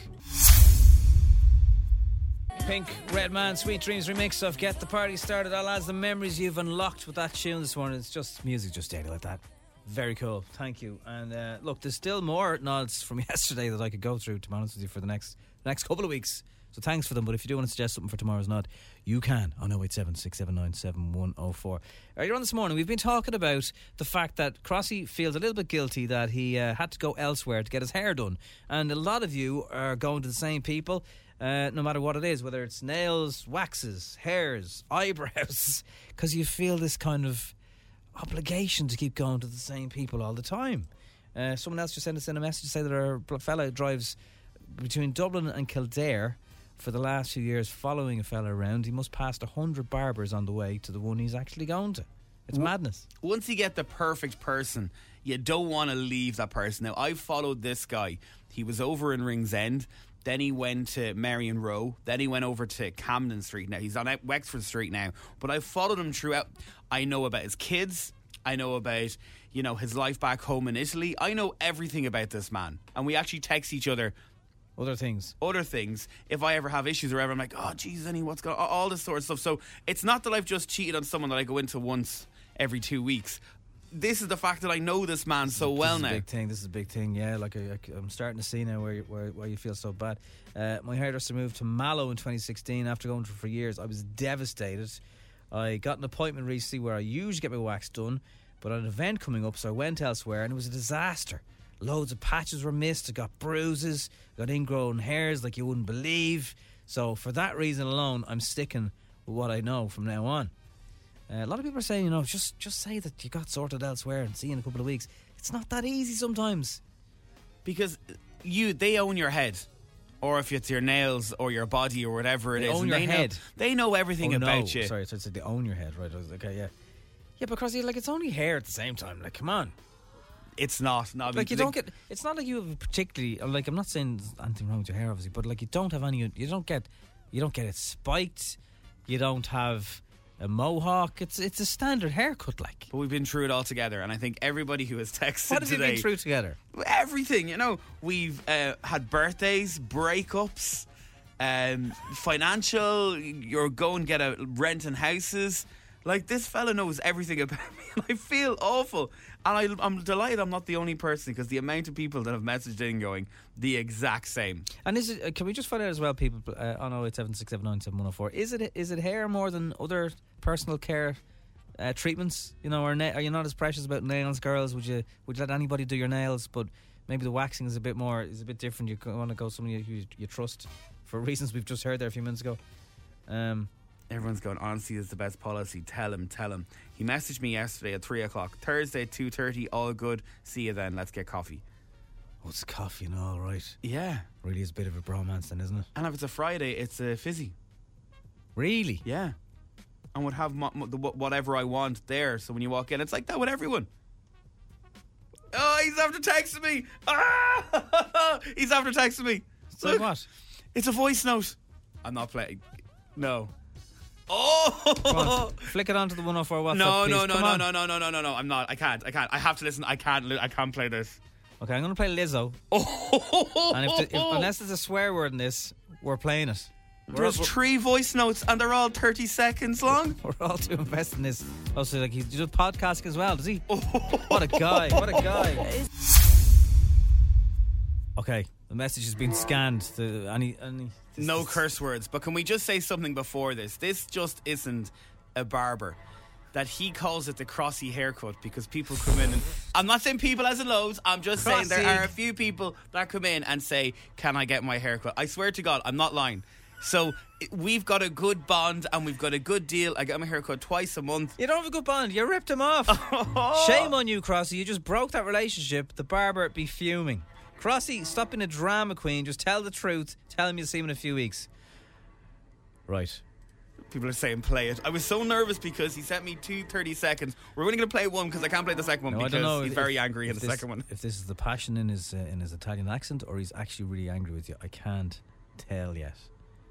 Pink, Redman, Sweet Dreams remix of Get the Party Started. All as the memories you've unlocked with that tune this morning. It's just music, just daily like that. Very cool. Thank you. And look, there's still more nods from yesterday that I could go through, to be honest with you, for the next couple of weeks. So thanks for them. But if you do want to suggest something for tomorrow's nod, you can on 087 679 7104. Earlier on this morning, we've been talking about the fact that Crossy feels a little bit guilty that he had to go elsewhere to get his hair done. And a lot of you are going to the same people, no matter what it is, whether it's nails, waxes, hairs, eyebrows, because you feel this kind of obligation to keep going to the same people all the time. Someone else just sent us in a message to say that our fella drives between Dublin and Kildare for the last few years, following a fella around. He must pass 100 barbers on the way to the one he's actually going to. It's madness. Once you get the perfect person, you don't want to leave that person. Now, I followed this guy. He was over in Ringsend. Then he went to Marion Row. Then he went over to Camden Street. Now, he's on Wexford Street now. But I followed him throughout. I know about his kids. I know about, his life back home in Italy. I know everything about this man. And we actually text each other Other things. If I ever have issues or whatever, I'm like, oh, Jesus, what's going on? All this sort of stuff. So it's not that I've just cheated on someone that I go into once every 2 weeks. This is the fact that I know this man so well now. This is a big thing, yeah. Like I'm starting to see now where you feel so bad. My hairdresser moved to Mallow in 2016 after going for years. I was devastated. I got an appointment recently where I usually get my wax done, but I had an event coming up, so I went elsewhere and it was a disaster. Loads of patches were missed. I got bruises, got ingrown hairs like you wouldn't believe. So for that reason alone, I'm sticking with what I know from now on. A lot of people are saying, just say that you got sorted elsewhere and see you in a couple of weeks. It's not that easy sometimes. Because they own your head. Or if it's your nails or your body or whatever it is. They own your head. They know everything about you. Sorry, they own your head, right? Okay, yeah. Yeah, because it's only hair at the same time. Like, come on. It's not. No, like, you don't get... It's not like you have a particularly... Like, I'm not saying there's anything wrong with your hair, obviously, but, like, you don't have any... You don't get it spiked. You don't have a mohawk. It's a standard haircut, like. But we've been through it all together, and I think everybody who has texted What have today... you been through together? Everything, We've had birthdays, breakups, financial... You're going to get a rent in houses... Like, this fella knows everything about me, and I feel awful. And I'm delighted I'm not the only person, because the amount of people that have messaged in going the exact same. And can we just find out as well, people, on 08767977104, is it hair more than other personal care treatments? Are you not as precious about nails, girls? Would you let anybody do your nails? But maybe the waxing is a bit different. You want to go someone who you trust for reasons we've just heard there a few minutes ago. Everyone's going, honesty is the best policy. Tell him. He messaged me yesterday at 3 o'clock. Thursday, 2:30, all good. See you then. Let's get coffee. Oh, it's coffee and all right. Yeah. Really is a bit of a bromance then, isn't it? And if it's a Friday, it's a fizzy. Really? Yeah. And would have whatever I want there. So when you walk in, it's like that with everyone. Oh, he's after texting me. Ah! He's after texting me. So look, what? It's a voice note. I'm not playing. No. Oh! Flick it onto the 104 WhatsApp. No. I'm not. I can't. I have to listen. I can't play this. Okay, I'm going to play Lizzo. And unless there's a swear word in this, we're playing it. There's 3 voice notes and they're all 30 seconds long. We're all too invested in this. Also, like, he does podcasting as well, does he? What a guy. Okay, the message has been scanned. No curse words, but can we just say something before this? This just isn't a barber. That he calls it the Crossy haircut because people come in and... I'm not saying people as in loads, I'm just saying there are a few people that come in and say, can I get my haircut? I swear to God, I'm not lying. So we've got a good bond and we've got a good deal. I get my haircut twice a month. You don't have a good bond. You ripped him off. Shame on you, Crossy. You just broke that relationship. The barber be fuming. Crossy, stop being a drama queen. Just tell the truth. Tell him you'll see him in a few weeks. Right. People are saying play it. I was so nervous because he sent me 2 30 seconds. We're only going to play one because I can't play the second one because he's very angry in the second one. If this is the passion in his Italian accent or he's actually really angry with you, I can't tell yet.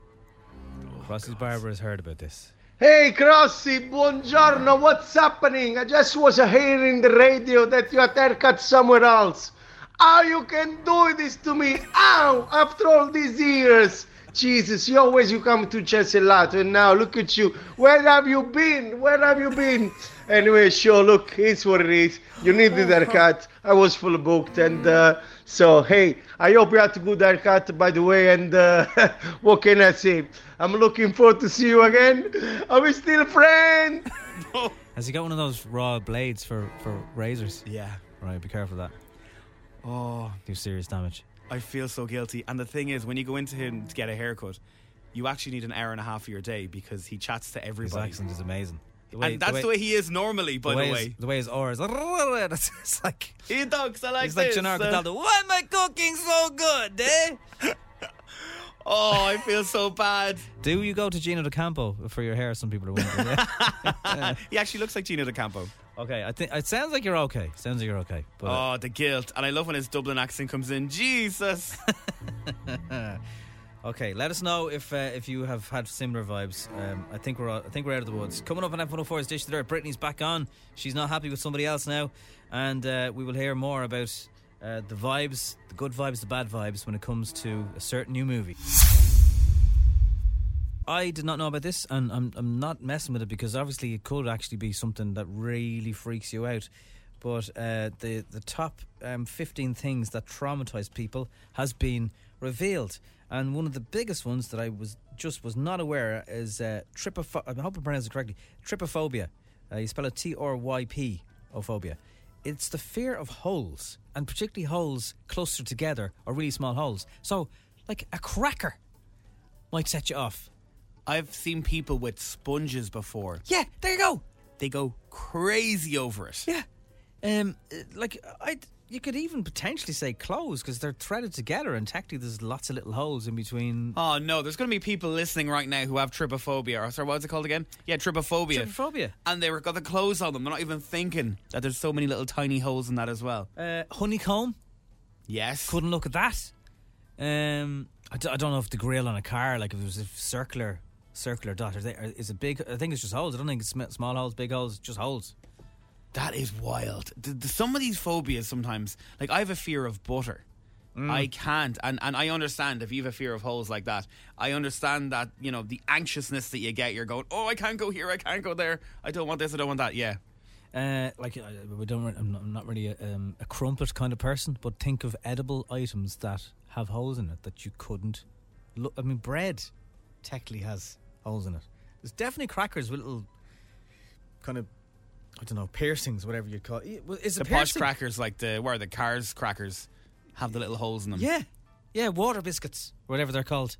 Crossy's barber has heard about this. Hey, Crossy, buongiorno, what's happening? I just was hearing the radio that you had haircut somewhere else. How you can do this to me? Ow, after all these years. Jesus, you come to Cesellato, and now look at you. Where have you been? Where have you been? Anyway, sure, look, it's what it is. You needed a haircut. I was full booked, and so, hey, I hope you had a good haircut, by the way, and what can I say? I'm looking forward to see you again. Are we still friends? Has he got one of those raw blades for razors? Yeah. Right, be careful of that. Oh. Do serious damage. I feel so guilty. And the thing is, when you go into him to get a haircut, you actually need an hour and a half of your day because he chats to everybody. His accent is amazing. And that's the way he is normally, by the way. The way his aura is. It's like... He talks like he's this. He's like Gennaro Cataldo. Why am I cooking so good, eh? Oh, I feel so bad. Do you go to Gino D'Acampo for your hair? Some people are wondering. Yeah? He actually looks like Gino D'Acampo. Okay, I think it sounds like you're okay. But oh, the guilt. And I love when his Dublin accent comes in. Jesus. Okay, let us know if you have had similar vibes. I think we're out of the woods. Coming up on F104's Dish to Dirt, Brittany's back on. She's not happy with somebody else now, and we will hear more about the vibes, the good vibes, the bad vibes when it comes to a certain new movie. I did not know about this, and I'm not messing with it because obviously it could actually be something that really freaks you out. But the top 15 things that traumatise people has been revealed, and one of the biggest ones that I was not aware is trypophobia. I hope I pronounced it correctly. Trypophobia. You spell it T-R-Y-P. Ophobia. It's the fear of holes, and particularly holes closer together or really small holes. So, like a cracker might set you off. I've seen people with sponges before. Yeah, there you go. They go crazy over it. Yeah. You could even potentially say clothes because they're threaded together and technically there's lots of little holes in between. Oh no, there's going to be people listening right now who have trypophobia. Or sorry, what's it called again? Yeah, trypophobia. Trypophobia. And they've got the clothes on them. They're not even thinking that there's so many little tiny holes in that as well. Honeycomb. Yes. Couldn't look at that. I don't know if the grill on a car, like if it was a circular dot, is it big? I think it's just holes. I don't think it's small holes, big holes, just holes. That is wild. Some of these phobias sometimes, like I have a fear of butter. I can't, and I understand if you have a fear of holes like that. I understand that, you know, the anxiousness that you get. You're going, oh, I can't go here, I can't go there. I don't want this, I don't want that. Yeah. I'm not really a crumpet kind of person, but think of edible items that have holes in it that you couldn't look. I mean, bread technically has holes in it. There's definitely crackers with little kind of, I don't know, piercings, whatever you call it. Is it the posh crackers, like the Cars crackers, have the little holes in them. Yeah, water biscuits, whatever they're called.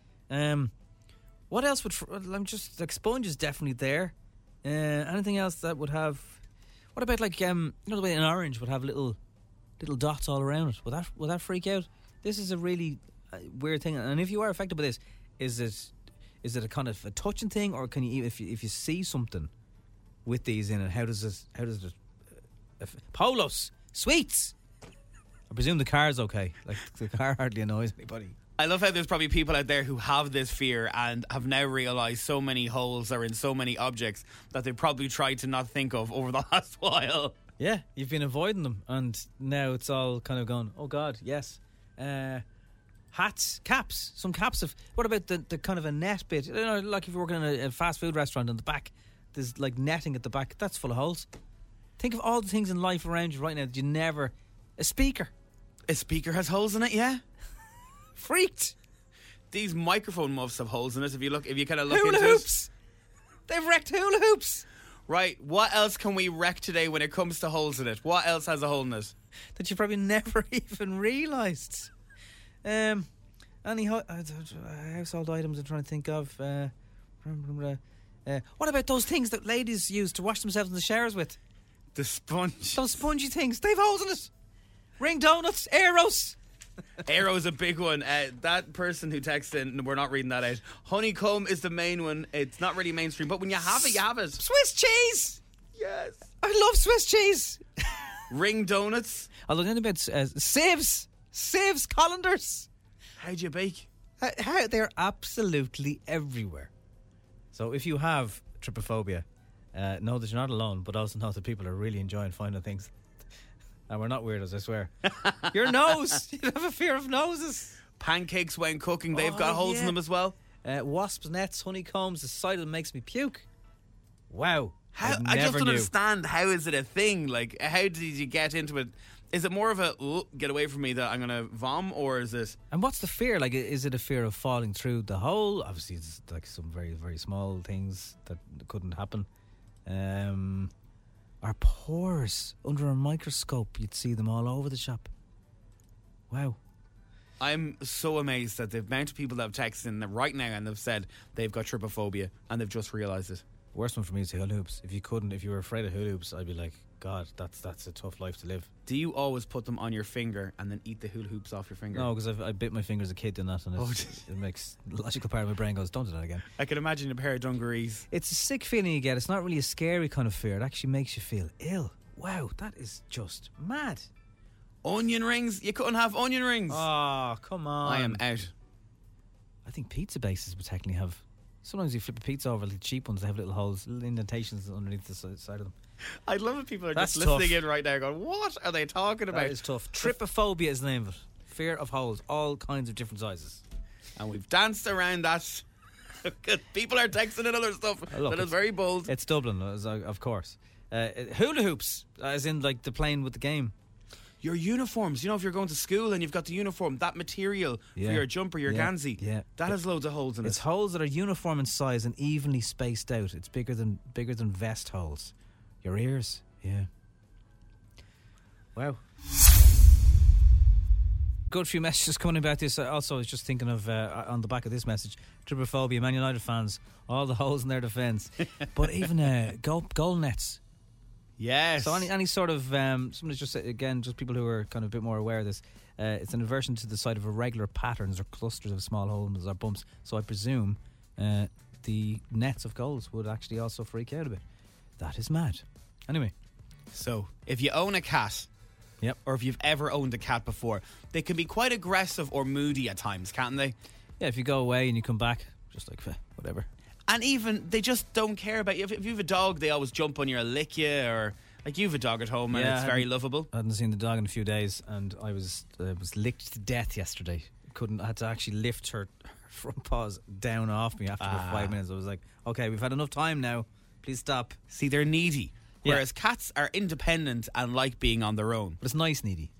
What else would? I'm just like sponges, definitely there. Anything else that would have? What about like you know the way an orange would have little dots all around it? Would that freak out? This is a really weird thing. And if you are affected by this, is it a kind of a touching thing, or can you if you see something with these in it, how does it Polos, sweets? I presume the car's okay. Like the car hardly annoys anybody. I love how there's probably people out there who have this fear and have now realised so many holes are in so many objects that they probably tried to not think of over the last while. Yeah, you've been avoiding them, and now it's all kind of gone, oh God, yes. Hats, caps. Some caps have... What about the kind of a net bit? You know, like if you're working in a fast food restaurant in the back, there's like netting at the back. That's full of holes. Think of all the things in life around you right now that you never... A speaker. A speaker has holes in it, yeah? Freaked. These microphone muffs have holes in it. If you kind of look hula into hoops. They've wrecked hula hoops. Right, what else can we wreck today when it comes to holes in it? What else has a hole in it? That you probably never even realised. Any household items I'm trying to think of. What about those things that ladies use to wash themselves in the showers with? The sponge. Those spongy things. They've holes in it. Ring donuts. Aeros. Aero's a big one. That person who texted in, we're not reading that out. Honeycomb is the main one. It's not really mainstream, but when you have it, you have it. Swiss cheese. Yes. I love Swiss cheese. Ring donuts. I was thinking about sieves. Sieves colanders. How do you bake? How they're absolutely everywhere. So if you have trypophobia, know that you're not alone, but also know that people are really enjoying finding things. And we're not weirdos, I swear. Your nose! You have a fear of noses. Pancakes when cooking, they've got holes in them as well. Wasps' nets, honeycombs, the sight of them makes me puke. Wow. I just don't understand, how is it a thing? Like, how did you get into it? Is it more of a, get away from me, that I'm going to vom, or is it... And what's the fear? Like, is it a fear of falling through the hole? Obviously, it's like some very, very small things that couldn't happen. Our pores, under a microscope, you'd see them all over the shop. Wow. I'm so amazed at the amount of people that have texted in right now and they've said they've got trypophobia and they've just realised it. Worst one for me is hula hoops. If you were afraid of hula hoops, I'd be like, God, that's a tough life to live. Do you always put them on your finger and then eat the hula hoops off your finger? No, because I bit my finger as a kid doing that, and it makes the logical part of my brain goes, don't do that again. I can imagine a pair of dungarees. It's a sick feeling you get. It's not really a scary kind of fear. It actually makes you feel ill. Wow, that is just mad. Onion rings? You couldn't have onion rings. Oh, come on. I am out. I think pizza bases would technically have... Sometimes you flip a pizza over, the cheap ones, they have little holes, little indentations underneath the side of them. I'd love if people are That's just listening tough. in right now going, what are they talking about? That is tough. Trypophobia is the name of it. Fear of holes, all kinds of different sizes. And we've danced around that. People are texting and other stuff. Look, that is very bold. It's Dublin, of course. Hula hoops, as in like the playing with the game. Your uniforms, if you're going to school and you've got the uniform, that material for your jumper, your ganzi, that has loads of holes in it. It's holes that are uniform in size and evenly spaced out. It's bigger than vest holes. Your ears, yeah. Wow. Good few messages coming about this. Also, I was just thinking of, on the back of this message, trypophobia, Man United fans, all the holes in their defence. But even goal nets. Yes. So any sort of somebody's just again, just people who are kind of a bit more aware of this. It's an aversion to the sight of irregular patterns or clusters of small holes or bumps. So I presume the nets of goals would actually also freak out a bit. That is mad. Anyway, so if you own a cat, or if you've ever owned a cat before, they can be quite aggressive or moody at times, can't they? Yeah. If you go away and you come back, just like whatever. And even, they just don't care about you. If you have a dog, they always jump on you or lick you, or like you have a dog at home and it's very lovable. I hadn't seen the dog in a few days, and I was licked to death yesterday. I had to actually lift her front paws down off me after about 5 minutes. I was like, okay, we've had enough time now. Please stop. See, they're needy. Whereas cats are independent and like being on their own. But it's nice needy.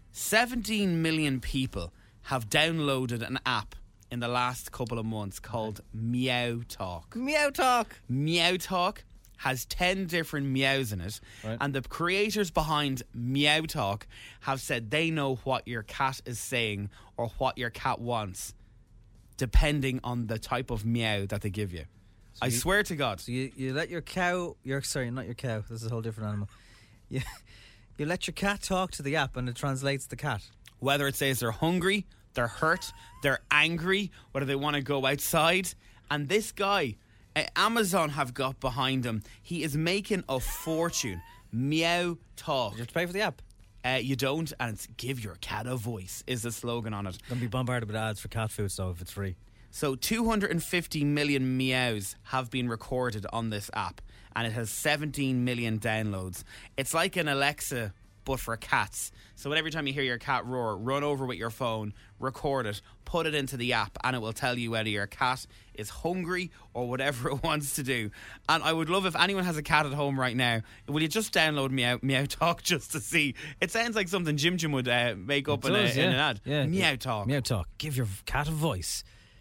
17 million people have downloaded an app in the last couple of months called Meow Talk. Meow Talk. Meow Talk has 10 different meows in it, and the creators behind Meow Talk have said they know what your cat is saying or what your cat wants, depending on the type of meow that they give you. So I swear to God. So you let your cow... Sorry, not your cow. This is a whole different animal. You let your cat talk to the app and it translates the cat. Whether it says they're hungry, they're hurt, they're angry, whether they want to go outside. And this guy, Amazon have got behind him. He is making a fortune. Meow Talk. You have to pay for the app. You don't, and it's give your cat a voice is the slogan on it. Don't be bombarded with ads for cat food though if it's free. So 250 million meows have been recorded on this app, and it has 17 million downloads. It's like an Alexa, but for cats. So every time you hear your cat roar, run over with your phone, record it, put it into the app, and it will tell you whether your cat is hungry or whatever it wants to do. And I would love if anyone has a cat at home right now, will you just download Meow Talk just to see? It sounds like something Jim would make up in an ad. Yeah. Meow Talk. Meow Talk. Give your cat a voice.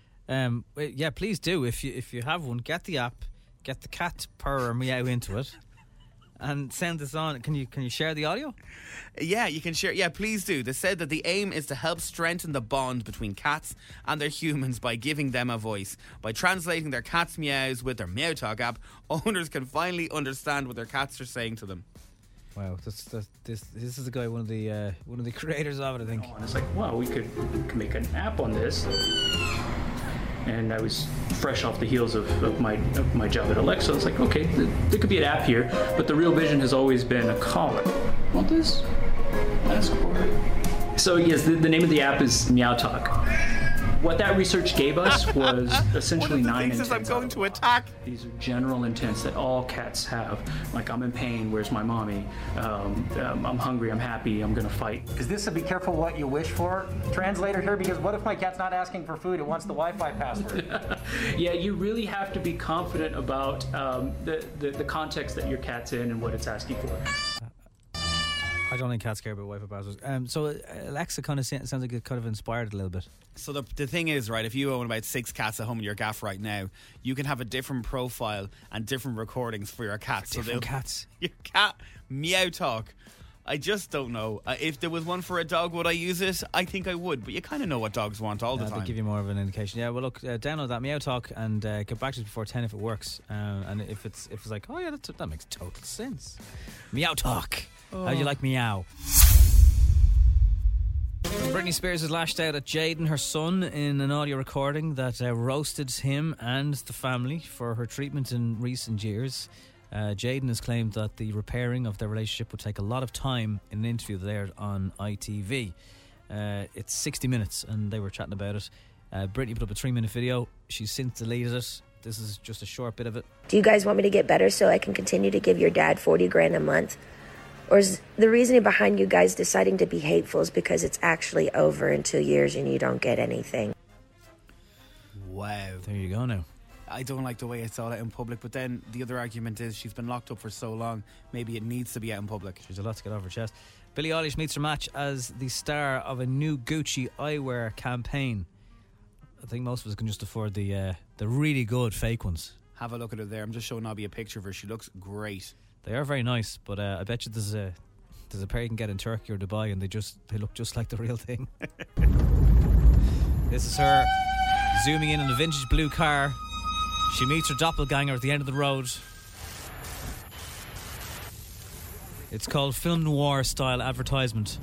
Yeah, please do. If you have one, get the app, get the cat purr or meow into it, and send this on. Can you share the audio? Yeah, you can share. Yeah, please do. They said that the aim is to help strengthen the bond between cats and their humans by giving them a voice. By translating their cats' meows with their Meow Talk app, owners can finally understand what their cats are saying to them. Wow, this is the guy, one of the creators of it, I think. And it's like, wow, we could make an app on this. And I was fresh off the heels of my job at Alexa. I was like, okay, there could be an app here, but the real vision has always been a collar. Want this? Ask for it. So yes, the name of the app is Meow Talk. What that research gave us was essentially 9 intents. I'm going to attack. These are general intents that all cats have. Like, I'm in pain, where's my mommy? I'm hungry, I'm happy, I'm gonna fight. Is this a be careful what you wish for translator here? Because what if my cat's not asking for food, it wants the Wi-Fi password? Yeah, you really have to be confident about the context that your cat's in and what it's asking for. I don't think cats care about Wi-Fi passwords. So Alexa kind of sounds like it kind of inspired it a little bit. So the thing is, right, if you own about 6 cats at home in your gaff right now, you can have a different profile and different recordings for your cats. Different cats. Your cat meow talk. I just don't know. If there was one for a dog, would I use it? I think I would, but you kind of know what dogs want all the time. They give you more of an indication. Yeah, well, look, download that Meow Talk and get back to us before 10 if it works. And if it's like, oh yeah, that makes total sense. Meow Talk. How do you like meow? Britney Spears has lashed out at Jaden, her son, in an audio recording that roasted him and the family for her treatment in recent years. Jaden has claimed that the repairing of their relationship would take a lot of time in an interview that aired on ITV. It's 60 minutes and they were chatting about it. Britney put up a 3-minute video. She's since deleted it. This is just a short bit of it. Do you guys want me to get better so I can continue to give your dad $40,000 a month? Or is the reasoning behind you guys deciding to be hateful is because it's actually over in 2 years and you don't get anything? Wow. There you go now. I don't like the way it's all out in public, but then the other argument is she's been locked up for so long, maybe it needs to be out in public. She's a lot to get off her chest. Billie Eilish meets her match as the star of a new Gucci eyewear campaign. I think most of us can just afford the really good fake ones. Have a look at her there. I'm just showing Nobby a picture of her. She looks great. They are very nice, but I bet you there's a pair you can get in Turkey or Dubai and they look just like the real thing. This is her zooming in a vintage blue car. She meets her doppelganger at the end of the road. It's called film noir style advertisement.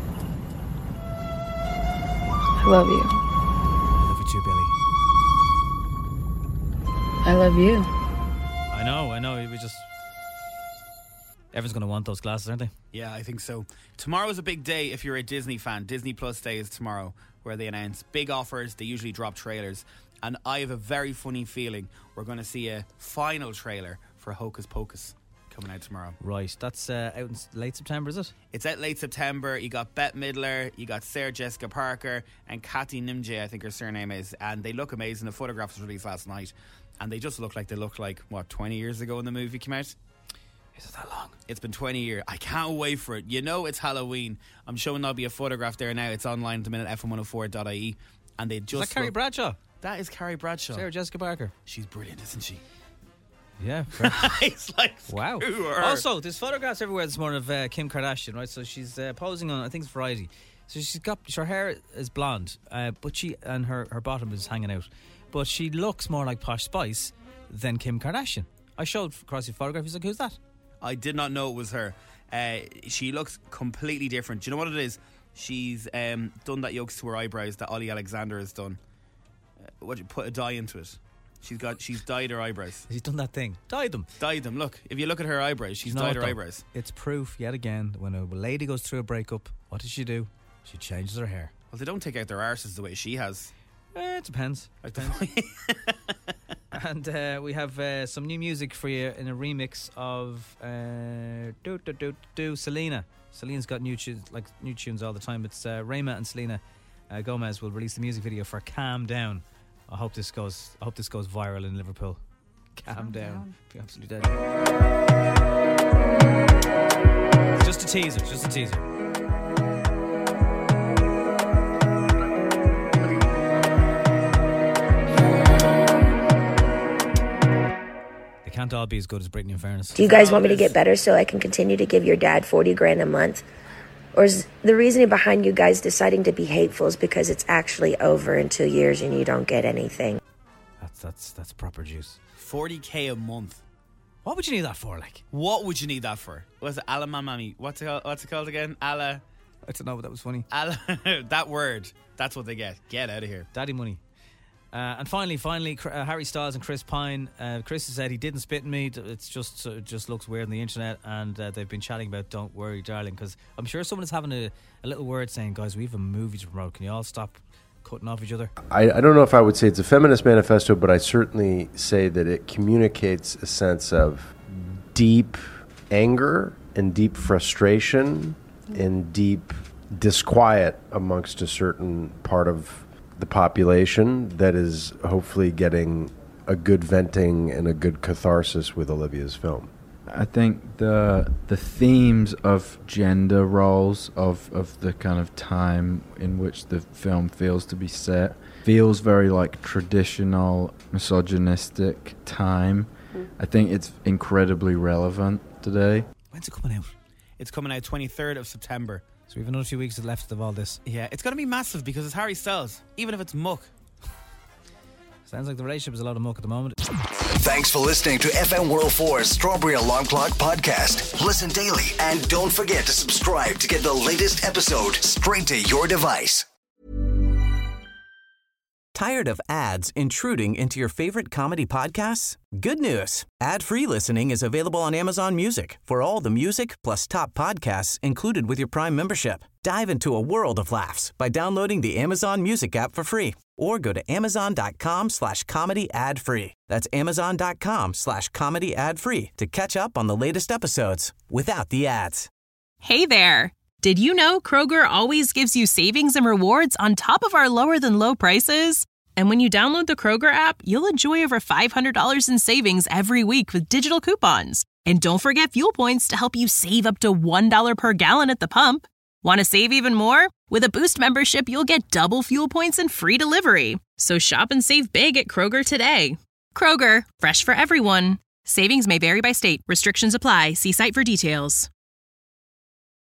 I love you. I love you too, Billy. I love you. I know. We just... Everyone's going to want those glasses, aren't they? Yeah, I think so. Tomorrow's a big day if you're a Disney fan. Disney Plus Day is tomorrow, where they announce big offers. They usually drop trailers. And I have a very funny feeling we're going to see a final trailer for Hocus Pocus coming out tomorrow. Right, that's out in late September, is it? It's out late September. You got Bette Midler, you got Sarah Jessica Parker, and Kathy Nimje, I think her surname is. And they look amazing. The photograph was released last night. And they just look like they looked like, 20 years ago when the movie came out? Is it that long? It's been 20 years. I can't wait for it. You know it's Halloween. I'm showing Nobby a photograph there now. It's online at the minute, fm104.ie. And they just... Is that Carrie Bradshaw? That is Carrie Bradshaw. Sarah Jessica Parker. She's brilliant, isn't she? Yeah. It's like, wow. Her. Also, there's photographs everywhere this morning of Kim Kardashian, right? So she's posing on, I think it's Variety. So she's got, her hair is blonde, but and her bottom is hanging out. But she looks more like Posh Spice than Kim Kardashian. I showed Crossy a photograph. He's like, who's that? I did not know it was her. She looks completely different. Do you know what it is? She's done that yokes to her eyebrows that Ollie Alexander has done. What you put a dye into it? She's dyed her eyebrows. She's done that thing. Dyed them. Look, if you look at her eyebrows, she's dyed her eyebrows. It's proof yet again that when a lady goes through a breakup, what does she do? She changes her hair. Well, they don't take out their arses the way she has. It depends. And we have some new music for you in a remix of Selena. Selena's got new tunes all the time. It's Rayma and Selena Gomez will release the music video for Calm Down. I hope this goes viral in Liverpool. Calm down. Be absolutely dead. Just a teaser. Can't all be as good as Britney, in fairness. Do you guys want me to get better so I can continue to give your dad $40,000 a month? Or is the reasoning behind you guys deciding to be hateful is because it's actually over in 2 years and you don't get anything? That's proper juice. $40,000 a month. What would you need that for? What would you need that for? What's it? Alamamami. What's it called again? I don't know, but that was funny. That word. That's what they get. Get out of here. Daddy money. And finally, Harry Styles and Chris Pine. Chris has said he didn't spit in me. It just looks weird on the internet, and they've been chatting about "Don't Worry, Darling," because I'm sure someone is having a little word saying, "Guys, we have a movie to promote. Can you all stop cutting off each other. I don't know if I would say it's a feminist manifesto, but I certainly say that it communicates a sense of deep anger and deep frustration and deep disquiet amongst a certain part of the population that is hopefully getting a good venting and a good catharsis with Olivia's film. I think the themes of gender roles of the kind of time in which the film feels to be set feels very like traditional misogynistic time. I think it's incredibly relevant today. When's it coming out? It's coming out 23rd of September. So we have another few weeks left of all this. Yeah, it's going to be massive because it's Harry Styles, even if it's muck. Sounds like the relationship is a lot of muck at the moment. Thanks for listening to FM 104's Strawberry Alarm Clock podcast. Listen daily and don't forget to subscribe to get the latest episode straight to your device. Tired of ads intruding into your favorite comedy podcasts? Good news. Ad-free listening is available on Amazon Music for all the music plus top podcasts included with your Prime membership. Dive into a world of laughs by downloading the Amazon Music app for free or go to amazon.com/comedy ad-free. That's amazon.com/comedy ad-free to catch up on the latest episodes without the ads. Hey there. Did you know Kroger always gives you savings and rewards on top of our lower than low prices? And when you download the Kroger app, you'll enjoy over $500 in savings every week with digital coupons. And don't forget fuel points to help you save up to $1 per gallon at the pump. Want to save even more? With a Boost membership, you'll get double fuel points and free delivery. So shop and save big at Kroger today. Kroger, fresh for everyone. Savings may vary by state. Restrictions apply. See site for details.